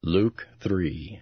Luke 3.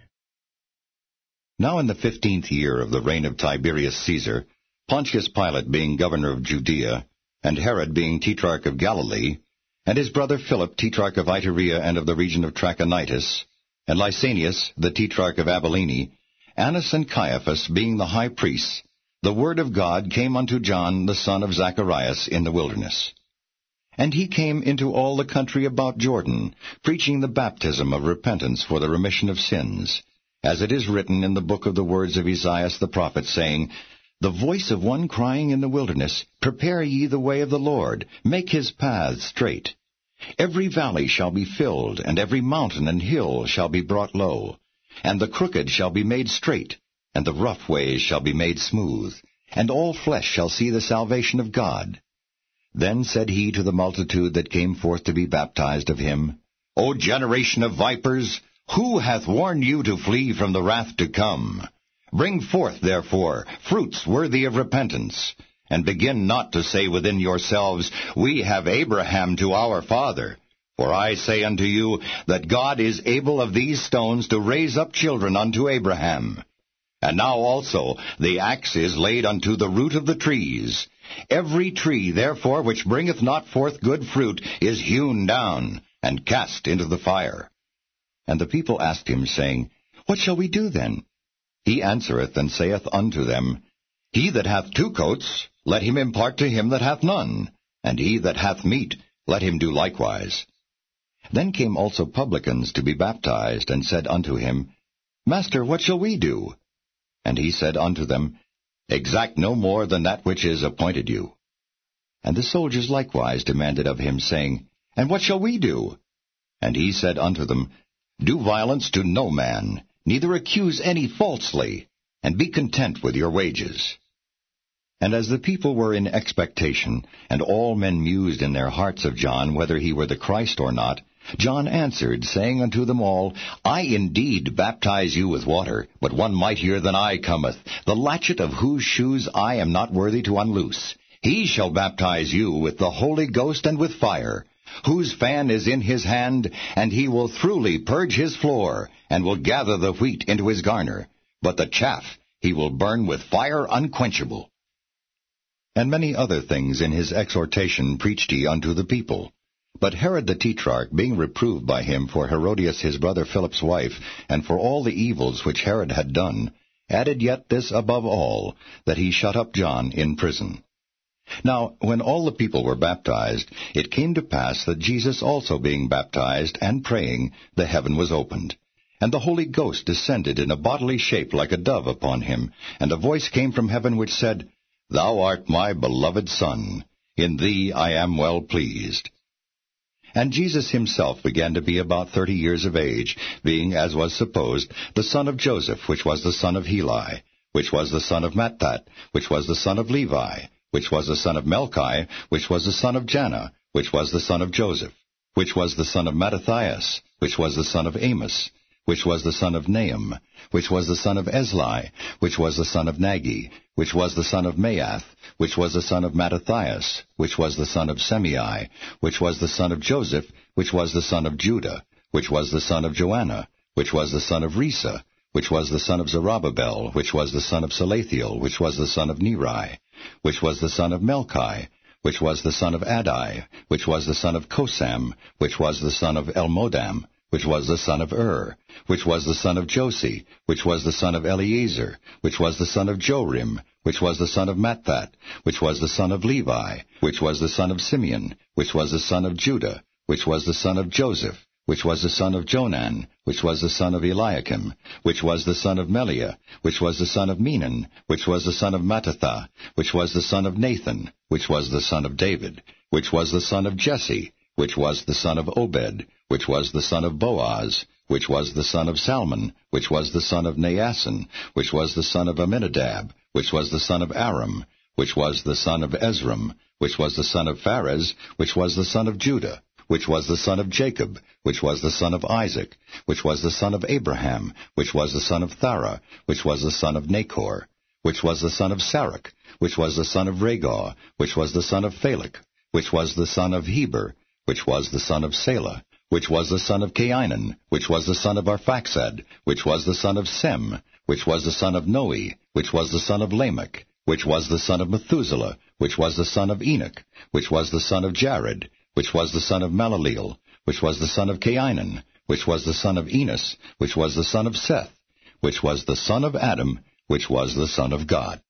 Now in the 15th year of the reign of Tiberius Caesar, Pontius Pilate being governor of Judea, and Herod being tetrarch of Galilee, and his brother Philip tetrarch of Iturea and of the region of Trachonitis, and Lysanias the tetrarch of Abilene, Annas and Caiaphas being the high priests, the word of God came unto John the son of Zacharias in the wilderness. And he came into all the country about Jordan, preaching the baptism of repentance for the remission of sins, as it is written in the book of the words of Esaias the prophet, saying, The voice of one crying in the wilderness, Prepare ye the way of the Lord, make his paths straight. Every valley shall be filled, and every mountain and hill shall be brought low, and the crooked shall be made straight, and the rough ways shall be made smooth, and all flesh shall see the salvation of God. Then said he to the multitude that came forth to be baptized of him, O generation of vipers, who hath warned you to flee from the wrath to come? Bring forth, therefore, fruits worthy of repentance, and begin not to say within yourselves, We have Abraham to our father. For I say unto you, that God is able of these stones to raise up children unto Abraham. And now also the axe is laid unto the root of the trees. Every tree, therefore, which bringeth not forth good fruit, is hewn down, and cast into the fire. And the people asked him, saying, What shall we do then? He answereth and saith unto them, He that hath 2 coats, let him impart to him that hath none, and he that hath meat, let him do likewise. Then came also publicans to be baptized, and said unto him, Master, what shall we do? And he said unto them, Exact no more than that which is appointed you. And the soldiers likewise demanded of him, saying, And what shall we do? And he said unto them, Do violence to no man, neither accuse any falsely, and be content with your wages. And as the people were in expectation, and all men mused in their hearts of John, whether he were the Christ or not, John answered, saying unto them all, I indeed baptize you with water, but one mightier than I cometh, the latchet of whose shoes I am not worthy to unloose. He shall baptize you with the Holy Ghost and with fire, whose fan is in his hand, and he will throughly purge his floor, and will gather the wheat into his garner, but the chaff he will burn with fire unquenchable. And many other things in his exhortation preached he unto the people. But Herod the tetrarch, being reproved by him for Herodias his brother Philip's wife, and for all the evils which Herod had done, added yet this above all, that he shut up John in prison. Now, when all the people were baptized, it came to pass that Jesus also being baptized, and praying, the heaven was opened. And the Holy Ghost descended in a bodily shape like a dove upon him, and a voice came from heaven which said, Thou art my beloved Son, in thee I am well pleased. And Jesus himself began to be about 30 years of age, being, as was supposed, the son of Joseph, which was the son of Heli, which was the son of Mattat, which was the son of Levi, which was the son of Melchi, which was the son of Janna, which was the son of Joseph, which was the son of Mattathias, which was the son of Amos, which was the son of Nahum, which was the son of Esli, which was the son of Nagi, which was the son of Maath, which was the son of Mattathias, which was the son of Semei, which was the son of Joseph, which was the son of Judah, which was the son of Joanna, which was the son of Risa, which was the son of Zerubbabel, which was the son of Salathiel, which was the son of Neri, which was the son of Melchi, which was the son of Adai, which was the son of Kosam, which was the son of Elmodam, which was the son of which was the son of Josi, which was the son of Eleazar, which was the son of Jorim, which was the son of Mattat, which was the son of Levi, which was the son of Simeon, which was the son of Judah, which was the son of Joseph, which was the son of Jonan, which was the son of Eliakim, which was the son of Meliah, which was the son of Menon, which was the son of Mattatha, which was the son of Nathan, which was the son of David, which was the son of Jesse, which was the son of Obed, which was the son of Boaz, which was the son of Salmon, which was the son of Naasson, which was the son of Amminadab, which was the son of Aram, which was the son of Ezram, which was the son of Phares, which was the son of Judah, which was the son of Jacob, which was the son of Isaac, which was the son of Abraham, which was the son of Thara, which was the son of Nachor, which was the son of Sarach, which was the son of Ragau, which was the son of Phalec, which was the son of Heber, which was the son of Salah, which was the son of Cainan, which was the son of Arphaxad, which was the son of Sem, which was the son of Noe, which was the son of Lamech, which was the son of Methuselah, which was the son of Enoch, which was the son of Jared, which was the son of Malaleel, which was the son of Cainan, which was the son of Enos, which was the son of Seth, which was the son of Adam, which was the son of God.